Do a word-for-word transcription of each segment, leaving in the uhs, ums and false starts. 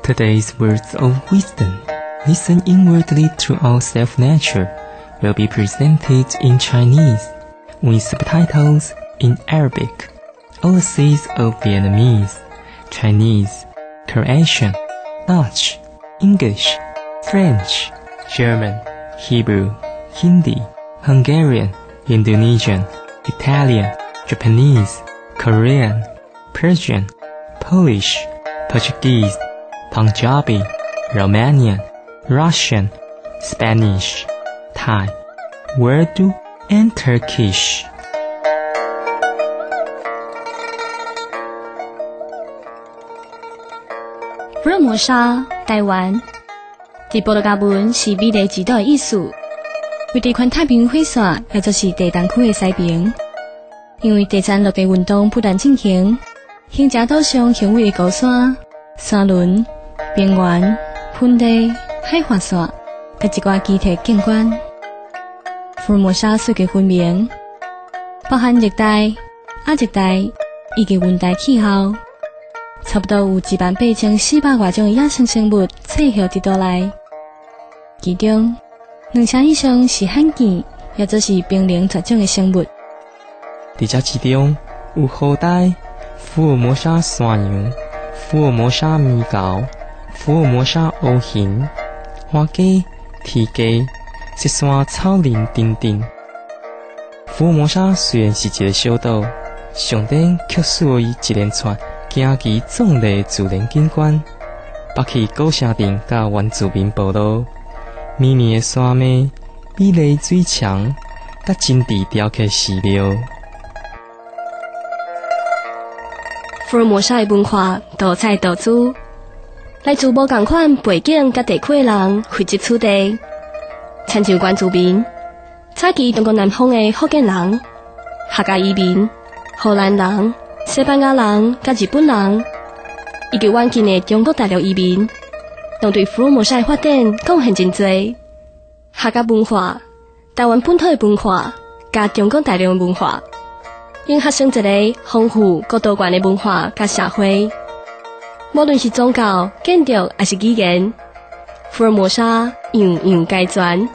Today's words of wisdom, listen inwardly to our self-nature, will be presented in Chinese, with subtitles in Arabic, overseas of Vietnamese, Chinese, Croatian, Dutch, English, French, German, Hebrew, Hindi, Hungarian, Indonesian, Italian, Japanese, Korean, Persian, Polish, Portuguese, Punjabi, Romanian, Russian, Spanish, Thai, Urdu, and Turkish. 福尔摩沙，台湾。伫波多加文是美丽之岛的意思。为这款太平洋火线，也就是地东区的西边。因为第三陆地运动不断进行，兴食岛上雄伟的高山、山峦、平原、盆地、海滑线，甲一寡基体景观。福尔摩沙四季分明，包含热带、亚热带以及温带气候。差不多有一万八千四百多种的野生生物栖息伫岛内，其中两成以上是罕见，也就是濒临绝种的生物。 伫这其中有河带、福尔摩沙山羊、福尔摩沙米狗、福尔摩沙乌熊、花鸡、鹈鸡、雪山草林等等。福尔摩沙虽然是一个小岛，上顶却属为一连串惊奇壮丽自然景观，北起古城镇甲原住民部落，绵绵的山脉、美丽水墙，甲精致雕刻寺庙。 福尔摩沙的文化多彩多姿，来自无同款背景甲地区的人汇集此地，亲像原住民，早期中国南方的福建人、客家移民、荷兰人、西班牙人甲日本人，以及远近的中国大陆移民，拢对福尔摩沙的发展贡献真多。客家文化、台湾本土的文化甲中国大陆的文化，应发生一个丰富各多元的文化甲社会。无论是宗教、建筑还是语言，福尔摩沙样样皆全。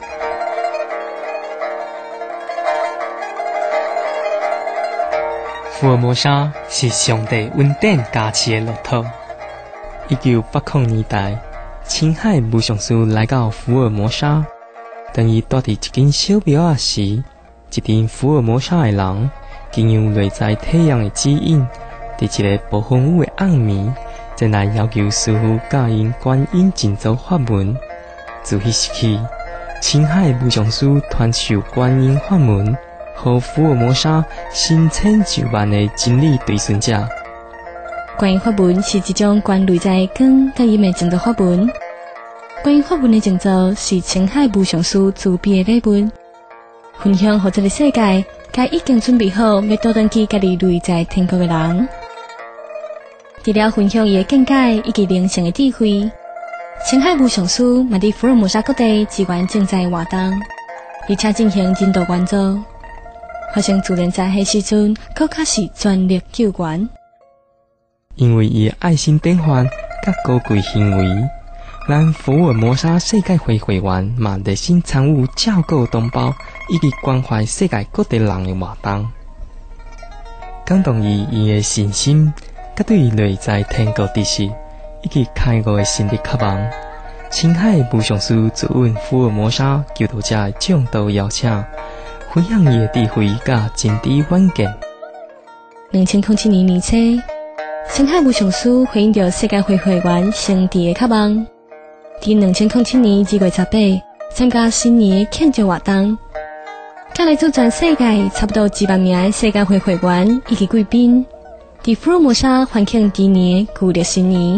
福尔摩沙是上帝稳定加持的乐土。一九八零年代，青海武上师来到福尔摩沙，当伊住伫一间小庙仔时，一群福尔摩沙的人，经由内在体验的指引，伫一个无风雨的暗暝，前来要求师傅教因观音静坐法门。自迄时起，青海武上师传授观音法门。和福尔摩沙成千上万的真理随顺者。 观音法门是一种观内在光甲阴的静坐法门。观音法门的静坐是青海武上师自备的礼物，分享给这个世界，甲已经准备好要倒转去家己内在天国的人。除了分享伊的见解以及灵性的智慧，青海武上师嘛伫福尔摩沙各地支援正在活动，而且进行人道援助。发生自然灾害时阵，更加是全力救援。 因为伊的爱心典范甲高贵行为，咱福尔摩沙世界会会员嘛热心参与照顾同胞以及关怀世界各地人的活动，感动伊伊的信心，甲对内在天国知识以及开悟的心理渴望。青海武上师自问福尔摩沙求道者的众多邀请。分享伊的智慧甲真知远见。 二千零七年年初，青海武上师回应着世界会会员圣地的渴望，伫二千零七年二月十八参加新年庆祝活动，甲来自全世界差不多一万名的世界会会员以及贵宾，伫福尔摩沙欢庆猪年旧历新年。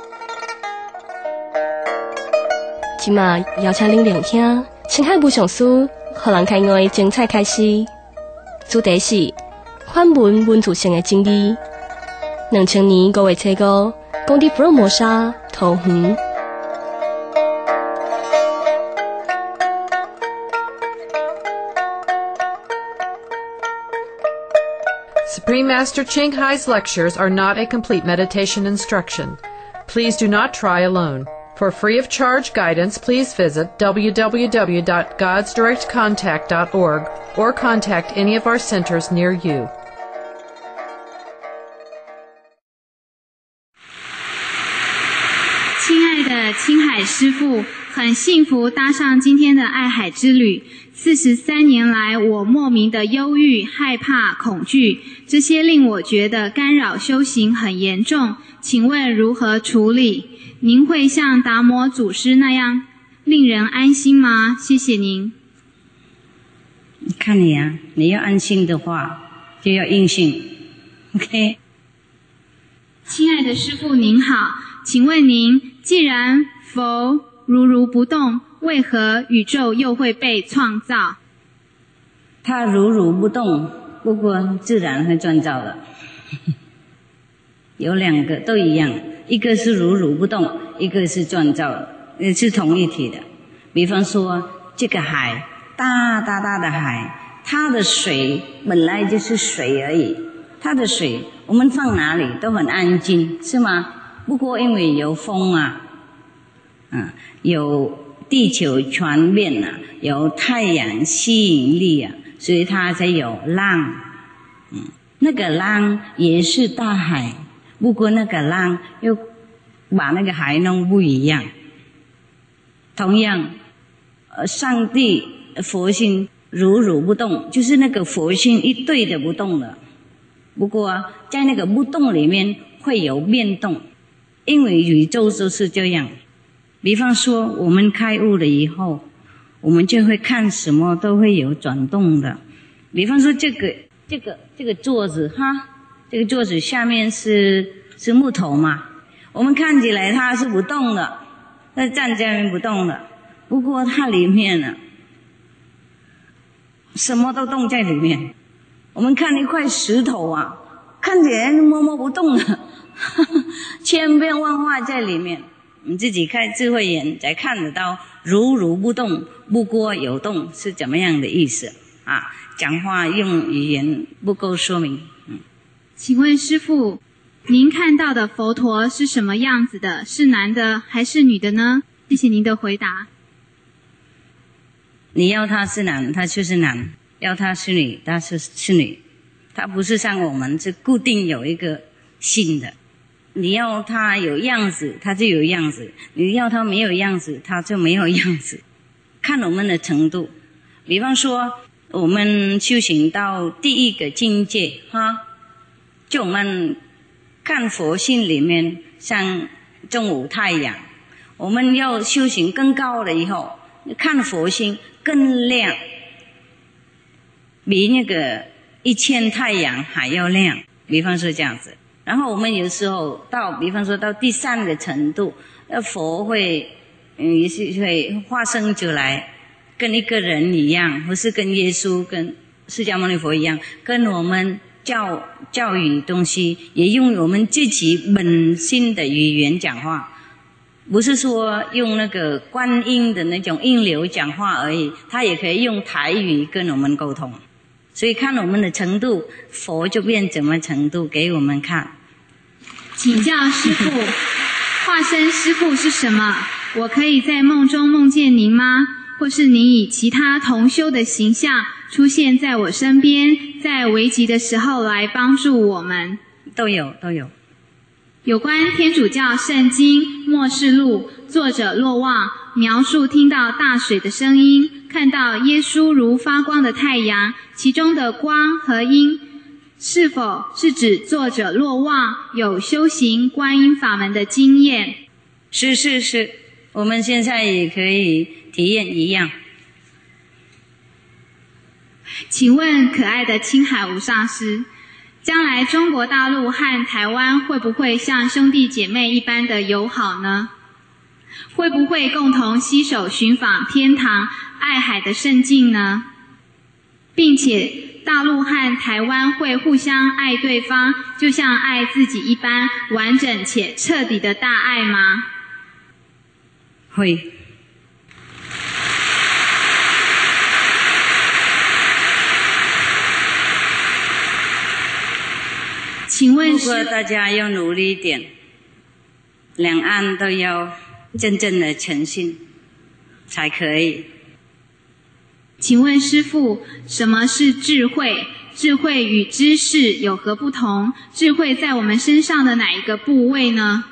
即马邀请恁聆听青海武上师互人开悟精彩开始，主题是反文文字性的真理。两千年五月初五，讲伫福尔摩沙桃园。 Supreme Master Ching Hai's lectures are not a complete meditation instruction. please do not try alone. For free of charge guidance, please visit w w w dot gods direct contact dot org or contact any of our centers near you. 亲爱的青海师父，很幸福搭上今天的爱海之旅。四十三年来，我莫名的忧郁、害怕、恐惧，这些令我觉得干扰修行很严重。请问如何处理？您会像达摩祖师那样令人安心吗？谢谢您。 看你啊，你要安心的话，就要硬性。OK。 亲爱的师父您好，请问您，既然佛如如不动，为何宇宙又会被创造？ 它如如不动，不过自然会创造的。有两个都一样，一个是如如不动，一个是创造的，是同一体的。比方说这个海，大大大的海，它的水本来就是水而已，它的水我们放哪里都很安静，是吗？不过因为有风啊，啊，有地球转变啊，有太阳吸引力啊，所以它才有浪。嗯，那个浪也是大海，不过那个浪又把那个海弄不一样。同样，呃，上帝佛心如如不动，就是那个佛心一对的不动了。不过在那个不动里面会有变动，因为宇宙就是这样。比方说我们开悟了以后，我们就会看什么都会有转动的。比方说这个这个这个桌子哈，这个桌子下面是是木头嘛，我们看起来它是不动的，它站在那边不动的，不过它里面呢什么都动在里面。我们看一块石头啊，看起来摸摸不动的，千变万化在里面。我们自己开智慧眼才看得到如如不动，不过有动是怎么样的意思啊？讲话用语言不够说明。嗯， 请问师父，您看到的佛陀是什么样子的？是男的还是女的呢？谢谢您的回答。 你要他是男，他就是男；要他是女，他是是女。他不是像我们是固定有一个性的。你要他有样子，他就有样子；你要他没有样子，他就没有样子。看我们的程度。比方说，我们修行到第一个境界，哈，就我们看佛性里面，像中午太阳，我们要修行更高了以后，看佛性更亮，比那个一千太阳还要亮。比方说这样子。然后我们有时候到，比方说到第三个程度，那佛会，嗯，也是会化身出来，跟一个人一样，或是跟耶稣、跟释迦牟尼佛一样，跟我们教教育东西，也用我们自己本心的语言讲话，不是说用那个观音的那种音流讲话而已，他也可以用台语跟我们沟通。所以看我们的程度，佛就变怎么程度给我们看。 请教师父，化身师父是什么？我可以在梦中梦见您吗？或是您以其他同修的形象出现在我身边，在危急的时候来帮助我们？ 都有，都有。 有关天主教圣经《默示录》，作者若望描述听到大水的声音，看到耶稣如发光的太阳，其中的光和音，是否是指作者若望有修行观音法门的经验？ 是是是，我们现在也可以体验一样。 请问可爱的青海无上师，将来中国大陆和台湾会不会像兄弟姐妹一般的友好呢？会不会共同携手寻访天堂爱海的圣境呢？并且大陆和台湾会互相爱对方，就像爱自己一般完整且彻底的大爱吗？ 会。 请问如果大家要努力一点， 两岸都要真正的诚信才可以。 请问师父，什么是智慧？智慧与知识有何不同？智慧在我们身上的哪一个部位呢？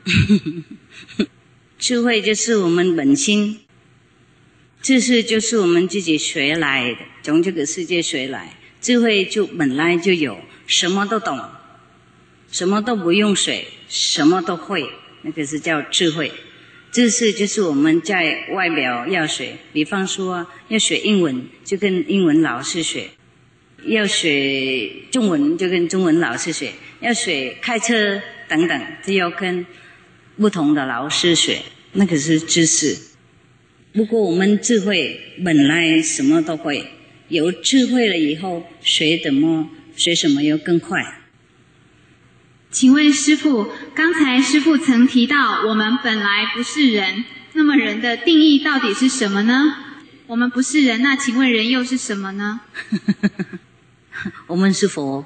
智慧就是我们本心，知识就是我们自己学来的，从这个世界学来。智慧就本来就有，什么都懂，什么都不用学，什么都会，那个是叫智慧。知识就是我们在外表要学，比方说要学英文就跟英文老师学，要学中文就跟中文老师学，要学开车等等就要跟不同的老师学，那个是知识。不过我们智慧本来什么都会，有智慧了以后学什么学什么又更快。 请问师父，刚才师父曾提到我们本来不是人，那么人的定义到底是什么呢？我们不是人，那请问人又是什么呢？ 我们是佛。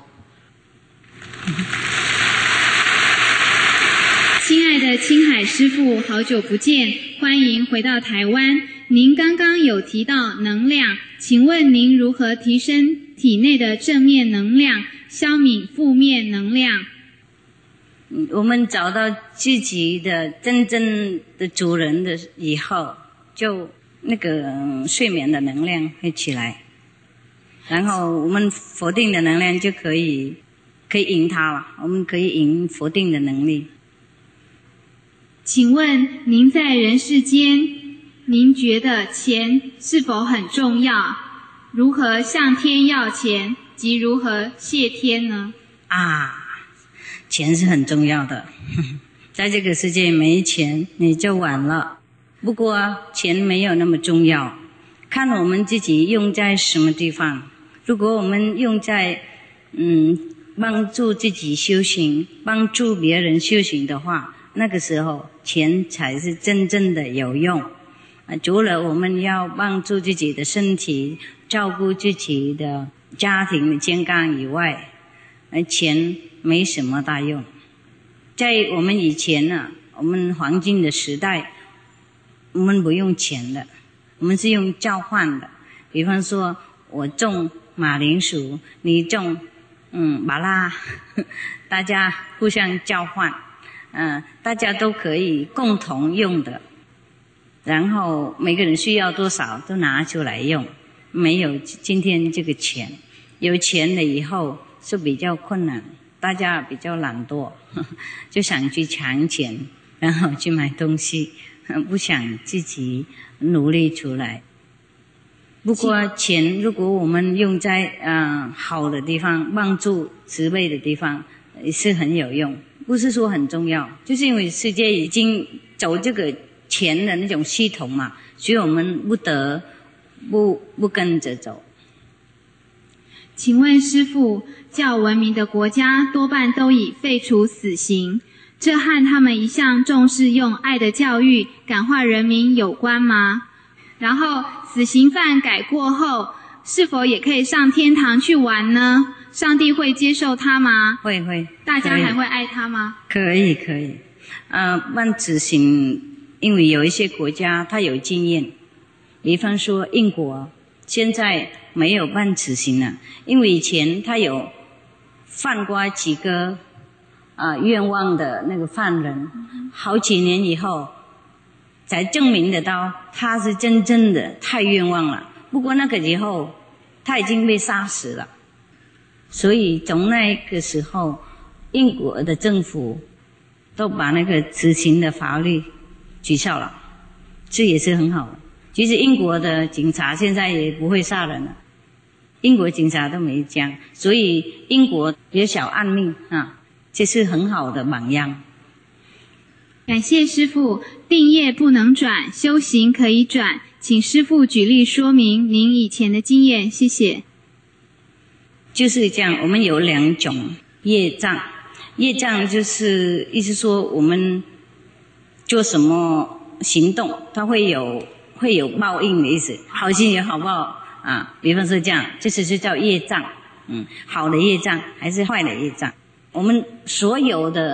亲爱的青海师父，好久不见，欢迎回到台湾。您刚刚有提到能量，请问您如何提升体内的正面能量，消弭负面能量？ 我们找到自己的真正的主人的以后，就那个睡眠的能量会起来，然后我们否定的能量就可以可以赢它了，我们可以赢否定的能力。 请问您在人世间，您觉得钱是否很重要？如何向天要钱，及如何谢天呢？ 啊，钱是很重要的，在这个世界没钱你就完了。不过钱没有那么重要，看我们自己用在什么地方。如果我们用在嗯帮助自己修行，帮助别人修行的话，那个时候钱才是真正的有用。啊，除了我们要帮助自己的身体，照顾自己的家庭的健康以外，而钱没什么大用。在我们以前呢、啊，我们黄金的时代，我们不用钱的，我们是用交换的。比方说我种马铃薯，你种嗯麻辣，大家互相交换，嗯、呃，大家都可以共同用的。然后每个人需要多少都拿出来用，没有今天这个钱。有钱了以后是比较困难，大家比较懒惰，就想去抢钱，然后去买东西，不想自己努力出来。不过钱如果我们用在呃好的地方，帮助慈悲的地方，是很有用。不是说很重要，就是因为世界已经走这个钱的那种系统嘛，所以我们不得不不跟着走。 请问师父，较文明的国家多半都已废除死刑，这和他们一向重视用爱的教育感化人民有关吗？然后死刑犯改过后，是否也可以上天堂去玩呢？上帝会接受他吗？ 会会。 大家还会爱他吗？ 可以可以。呃，办死刑，因为有一些国家它有经验，比方说英国现在没有办死刑了，因为以前他有犯过几个啊、呃、愿望的那个犯人，好几年以后才证明得到他是真正的太冤枉了。不过那个以后他已经被杀死了，所以从那个时候英国的政府都把那个死刑的法律取消了，这也是很好的。其实英国的警察现在也不会杀人了，英国警察都没这样，所以英国也小案命啊，这是很好的榜样。 感谢师父，定业不能转，修行可以转，请师父举例说明您以前的经验，谢谢。 就是这样，我们有两种业障，业障就是意思说我们做什么行动，它会有会有报应的意思，好心有好报啊。比方说这样，这就是叫业障，嗯，好的业障还是坏的业障。我们所有的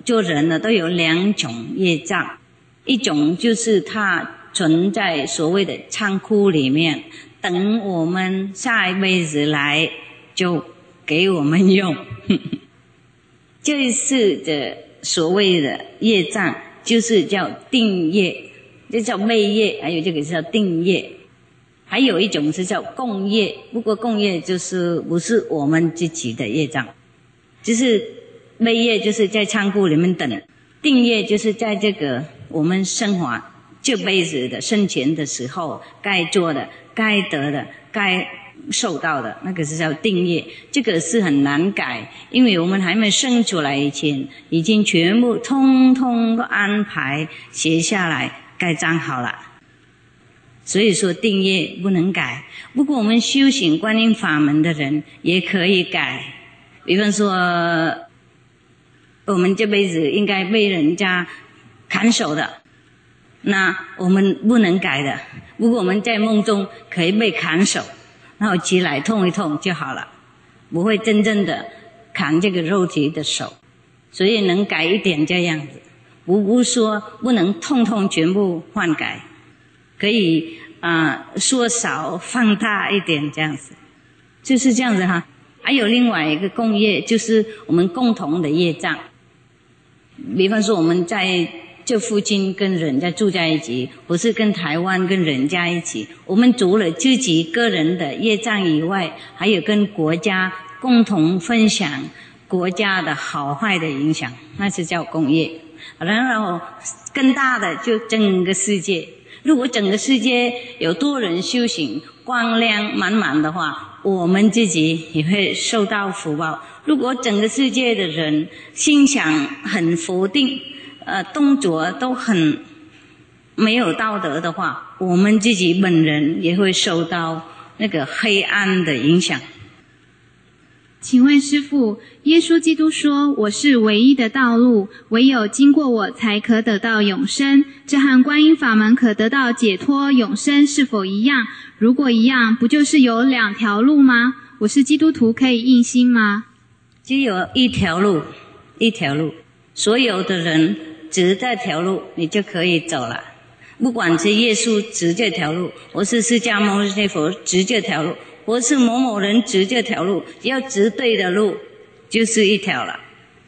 做人呢都有两种业障，一种就是它存在所谓的仓库里面，等我们下一辈子来就给我们用。这是的所谓的业障，就是叫定业，这叫昧业，还有这个叫定业。还有一种是叫共业，不过共业就是不是我们自己的业障，就是昧业就是在仓库里面等，定业就是在这个我们生活这辈子的生前的时候该做的、该得的、该受到的，那个是叫定业。这个是很难改，因为我们还没生出来以前，已经全部通通都安排写下来，盖章好了。所以说定业不能改，不过我们修行观音法门的人也可以改。比方说我们这辈子应该被人家砍手的，那我们不能改的，不过我们在梦中可以被砍手，然后起来痛一痛就好了，不会真正的砍这个肉体的手，所以能改一点这样子，不不说不能通通全部换改，可以啊、呃、缩小放大一点这样子，就是这样子哈。还有另外一个共业，就是我们共同的业障。比方说我们在这附近跟人家住在一起，或是跟台湾跟人家一起，我们除了自己个人的业障以外，还有跟国家共同分享国家的好坏的影响，那是叫共业。然后更大的就整个世界，如果整个世界有多人修行，光亮满满的话，我们自己也会受到福报。如果整个世界的人心想很否定，呃，动作都很没有道德的话，我们自己本人也会受到那个黑暗的影响。 请问师父，耶稣基督说我是唯一的道路，唯有经过我才可得到永生，这和观音法门可得到解脱永生是否一样？如果一样，不就是有两条路吗？我是基督徒，可以硬心吗？ 只有一条路，一条路，所有的人指这条路你就可以走了，不管是耶稣指这条路，或是释迦牟尼佛指这条路，或是某某人指这条路，只要指对的路就是一条了。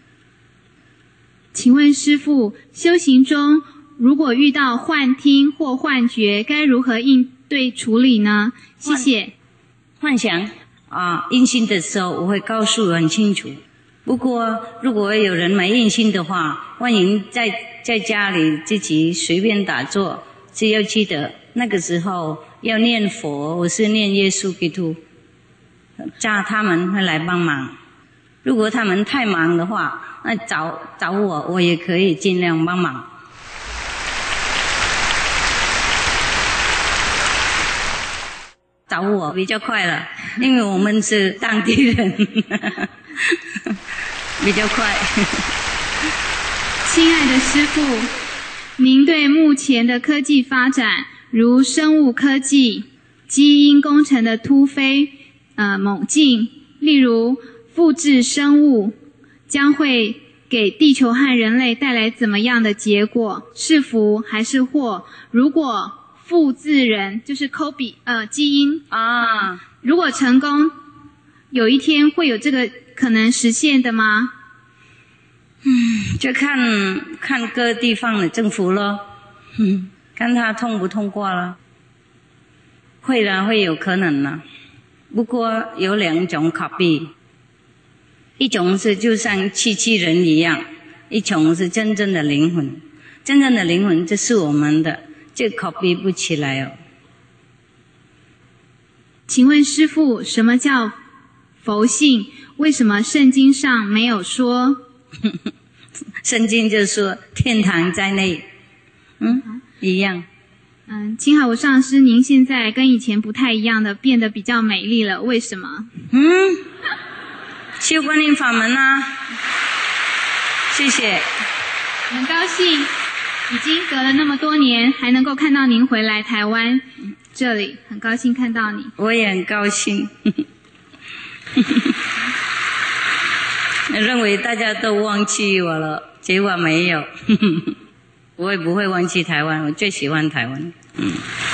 请问师父，修行中如果遇到幻听或幻觉，该如何应对处理呢？谢谢。 幻想啊，印心的时候我会告诉很清楚，不过如果有人没印心的话，欢迎在在家里自己随便打坐，只要记得那个时候要念佛，我是念耶稣基督，叫他们会来帮忙。如果他们太忙的话，那找找我，我也可以尽量帮忙。找我比较快了，因为我们是当地人，比较快。 亲爱的师父，您对目前的科技发展，如生物科技、基因工程的突飞呃猛进，例如复制生物，将会给地球和人类带来怎么样的结果？是福还是祸？如果复制人就是 copy 呃基因啊， 如果成功，有一天会有这个可能实现的吗？ 嗯，就看看各地方的政府咯，嗯，看他通不通过了。会啦，会有可能啦。不过有两种 copy， 一种是就像机器人一样，一种是真正的灵魂。真正的灵魂就是我们的。这 copy 不起来哦。 请问师父，什么叫佛性？为什么圣经上没有说？ 圣经就说天堂在内，嗯，一样。 嗯，青海无上师，您现在跟以前不太一样的，变得比较美丽了，为什么？ 嗯，修观音法门啊，谢谢。 很高兴。已经隔了那么多年，还能够看到您回来台湾这里，很高兴看到你。 我也很高兴。认为大家都忘记我了。 结果没有。我也不会忘记台湾，我最喜欢台湾。嗯。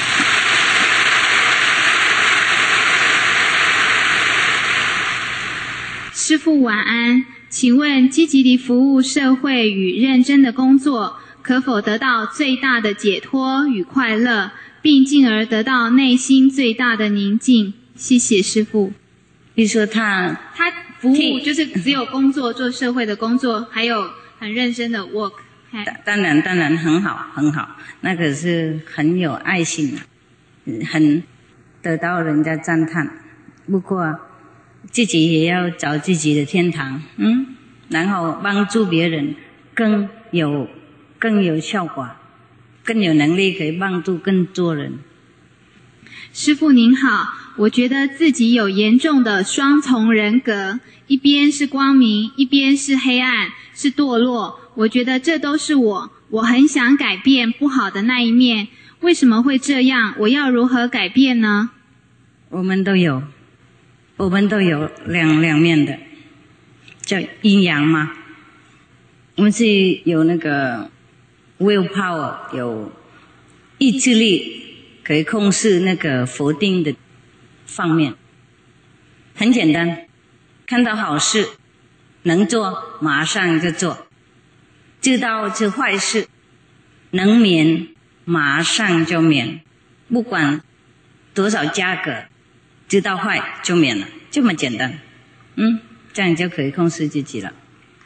师父晚安，请问积极地服务社会与认真的工作，可否得到最大的解脱与快乐，并进而得到内心最大的宁静？谢谢师父。 你说他他服务就是只有工作，做社会的工作，还有很认真的 work。 当然当然很好很好，那个是很有爱心的，很得到人家赞叹。不过自己也要找自己的天堂，嗯，然后帮助别人更有更有效果，更有能力可以帮助更多人。 师父您好，我觉得自己有严重的双重人格，一边是光明，一边是黑暗，是堕落。我觉得这都是我，我很想改变不好的那一面。为什么会这样？我要如何改变呢？ 我们都有，我们都有两两面的，叫阴阳嘛。我们是有那个 willpower， 有意志力，可以控制那个否定的方面。很简单，看到好事能做，马上就做。知道是坏事，能免，马上就免，不管多少价格，知道坏就免了，这么简单。嗯，这样就可以控制自己了。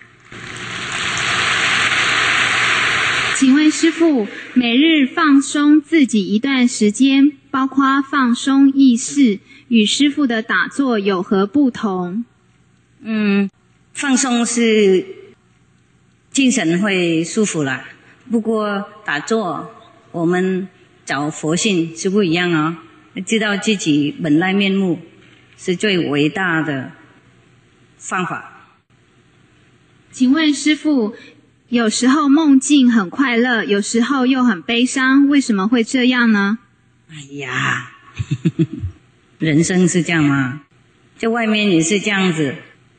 请问师父，每日放松自己一段时间，包括放松意识，与师父的打坐有何不同？ 嗯，放松是精神会舒服啦，不过打坐我们找佛性是不一样哦，知道自己本来面目是最伟大的方法。 请问师父，有时候梦境很快乐，有时候又很悲伤，为什么会这样呢？ 哎呀，呵呵人生是这样吗？在外面也是这样子，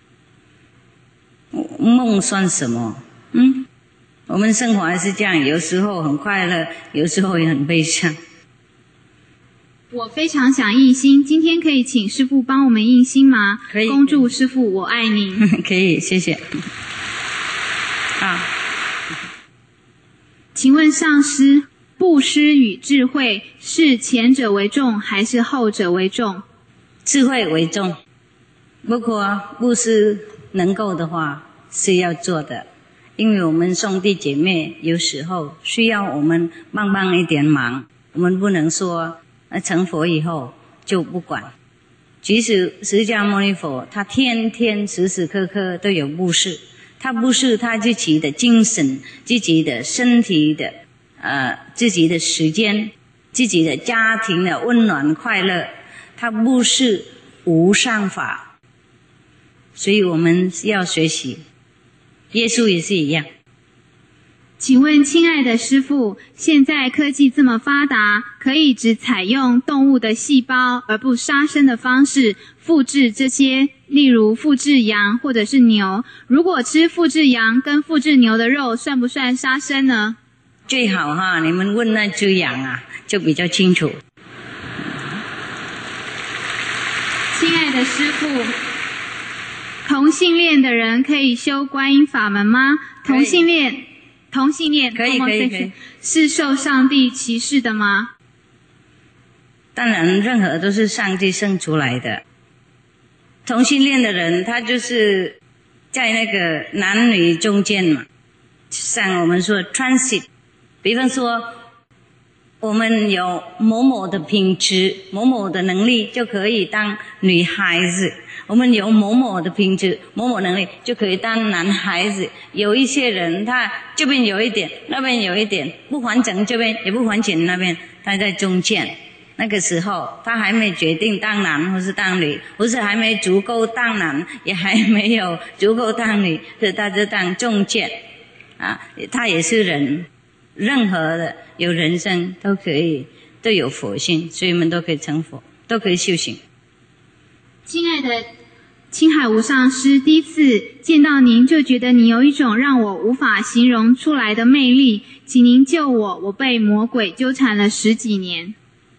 梦算什么？嗯，我们生活还是这样，有时候很快乐，有时候也很悲伤。 我非常想印心，今天可以请师父帮我们印心吗？ 可以。 恭祝师父我爱您。 可以，谢谢。啊， 请问上师，布施与智慧是前者为重还是后者为重？ 智慧为重，不过布施能够的话是要做的。因为我们兄弟姐妹有时候需要我们帮帮一点忙，我们不能说成佛以后就不管。即使释迦牟尼佛他天天时时刻刻都有布施，他布施他自己的精神，自己的身体的呃自己的时间，自己的家庭的温暖快乐，他布施无上法，所以我们要学习。耶稣也是一样。 请问亲爱的师父，现在科技这么发达，可以只采用动物的细胞而不杀生的方式复制这些，例如复制羊或者是牛，如果吃复制羊跟复制牛的肉，算不算杀生呢？ 最好哈，你们问那只羊啊，就比较清楚。 亲爱的师父，同性恋的人可以修观音法门吗？同性恋，同性恋可以可以可以， 是受上帝歧视的吗？ 当然，任何都是上帝生出来的。同性恋的人，他就是在那个男女中间嘛，像我们说 transit， 比方说我们有某某的品质、某某的能力，就可以当女孩子。我们有某某的品质、某某能力，就可以当男孩子。有一些人，他这边有一点，那边有一点，不完整这边，也不完整那边，他在中间。那个时候，他还没决定当男或是当女，或是还没足够当男，也还没有足够当女，所以他就当中间。啊，他也是人，任何的有人生都可以，都有佛性，所以我们都可以成佛，都可以修行。 亲爱的青海无上师，第一次见到您就觉得你有一种让我无法形容出来的魅力，请您救我，我被魔鬼纠缠了十几年。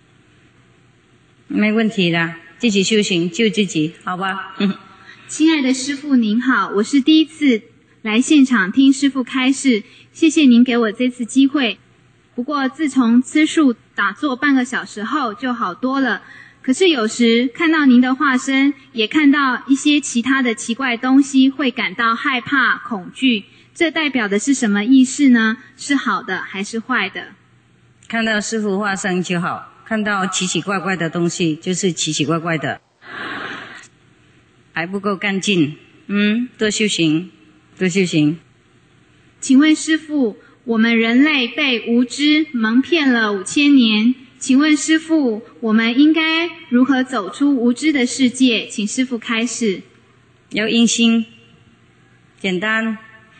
没问题的，自己修行救自己，好吧？ 亲爱的师父您好，我是第一次来现场听师父开示，谢谢您给我这次机会。不过自从吃素打坐半个小时后就好多了，可是有时看到您的化身，也看到一些其他的奇怪东西，会感到害怕恐惧，这代表的是什么意思呢？是好的还是坏的？ 看到师父化身就好，看到奇奇怪怪的东西就是奇奇怪怪的，还不够干净，嗯，多修行多修行。 请问师父，我们人类被无知蒙骗了五千年，请问师父，我们应该如何走出无知的世界？请师父开示。 要阴心，简单。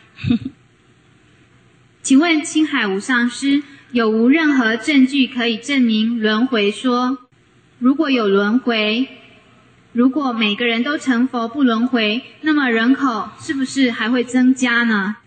请问青海无上师，有无任何证据可以证明轮回说？如果有轮回，如果每个人都成佛不轮回，那么人口是不是还会增加呢？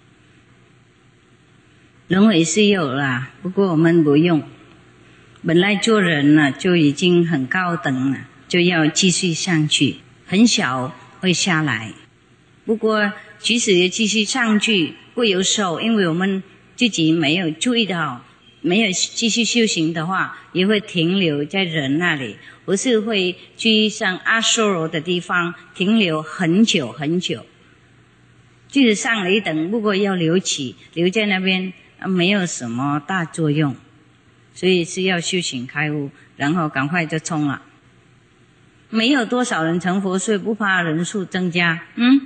轮回是有啦，不过我们不用。本来做人呢就已经很高等了，就要继续上去，很小会下来。不过即使也继续上去，会有时候因为我们自己没有注意到，没有继续修行的话，也会停留在人那里，不是会去上阿修罗的地方停留很久很久。即使上了一等，不过要留起，留在那边没有什么大作用，所以是要修行开悟，然后赶快就冲了。没有多少人成佛，所以不怕人数增加。嗯，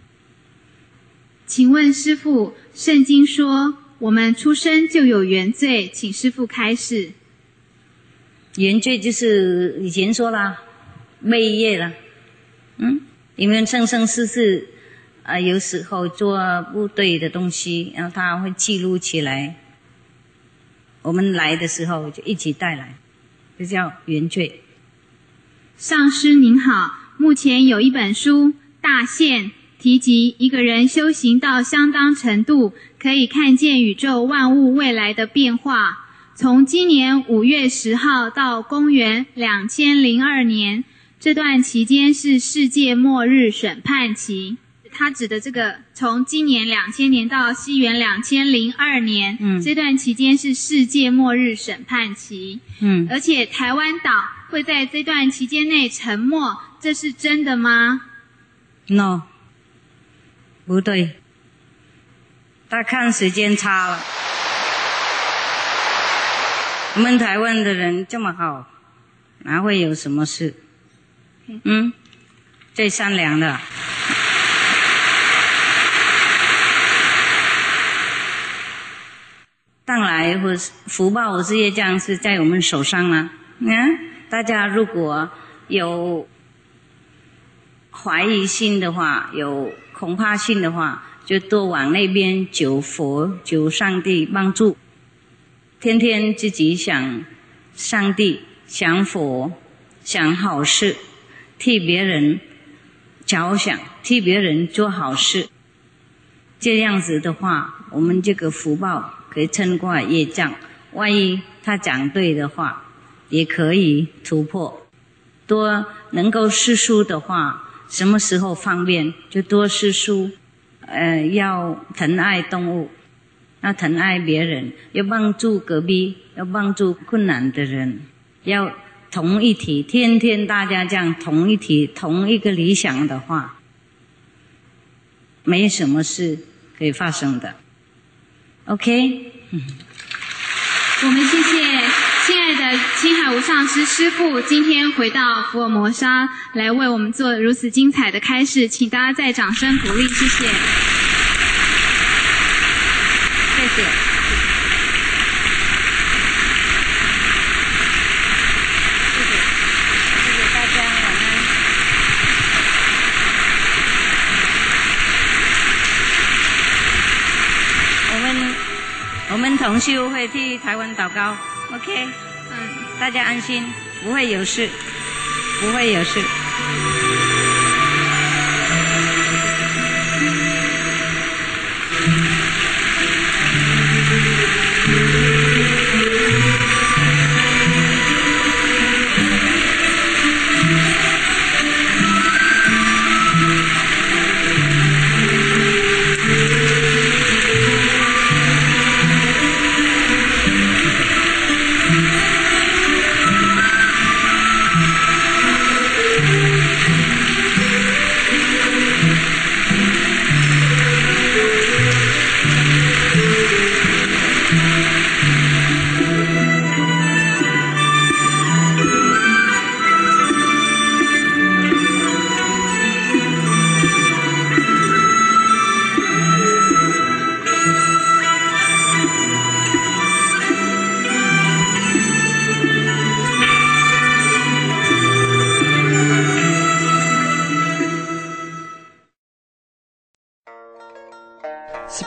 请问师父，圣经说我们出生就有原罪，请师父开示。 原罪就是以前说了，昧业了。嗯，因为生生世世啊、呃，有时候做不对的东西，然后他会记录起来。我们来的时候就一起带来，这叫原罪。 上师您好，目前有一本书《大限》提及一个人修行到相当程度，可以看见宇宙万物未来的变化。从今年五月十号到公元两千零二年，这段期间是世界末日审判期。他指的这个从今年两千年到西元两千零二年，嗯，这段期间是世界末日审判期，嗯，而且台湾岛会在这段期间内沉没，这是真的吗 ？No， 不对，他看时间差了。我们台湾的人这么好，哪会有什么事？嗯，最善良的。当然，或福报或是业障是在我们手上啊。嗯，大家如果有怀疑心的话，有恐怕心的话，就多往那边求佛、求上帝帮助。天天自己想上帝、想佛、想好事，替别人着想，替别人做好事。这样子的话，我们这个福报可以撑过业障，万一他讲对的话，也可以突破。多能够识书的话，什么时候方便就多识书。呃，要疼爱动物，要疼爱别人，要帮助隔壁，要帮助困难的人，要同一体。天天大家这样同一体，同一个理想的话，没什么事可以发生的。OK， 嗯， 我们谢谢亲爱的青海无上师师父今天回到福尔摩沙来为我们做如此精彩的开示，请大家再掌声鼓励，谢谢。 谢谢。谢谢，谢谢大家，晚安。我们我们同修会替台湾祷告 ，OK， 嗯，大家安心，不会有事，不会有事。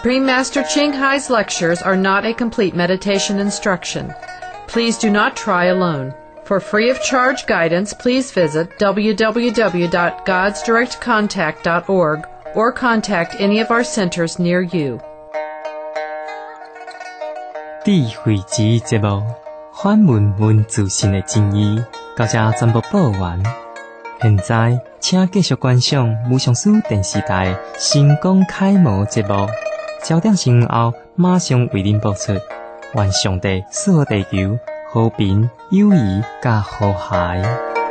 Supreme Master Ching Hai's lectures are not a complete meditation instruction. Please do not try alone. For free of charge guidance, please visit w w w dot gods direct contact dot org or contact any of our centers near you. 智慧之节目反问文自信的真义，到这全部播完。现在，请继续观赏无上师电视台成功楷模节目，焦点新闻后马上为您播出。愿上帝赐予地球和平、友谊甲和谐。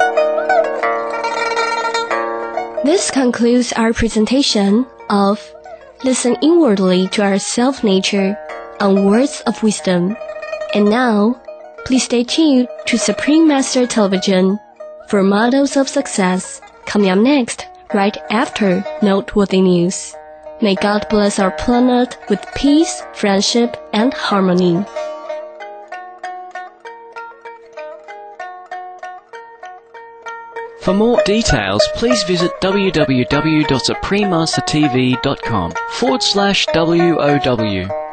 This concludes our presentation of Listen Inwardly to Our Self-Nature on Words of Wisdom. And now, please stay tuned to Supreme Master Television for Models of Success, coming up next, right after Noteworthy News. May God bless our planet with peace, friendship, and harmony. For more details, please visit w w w dot supreme master t v dot com forward slash W O W.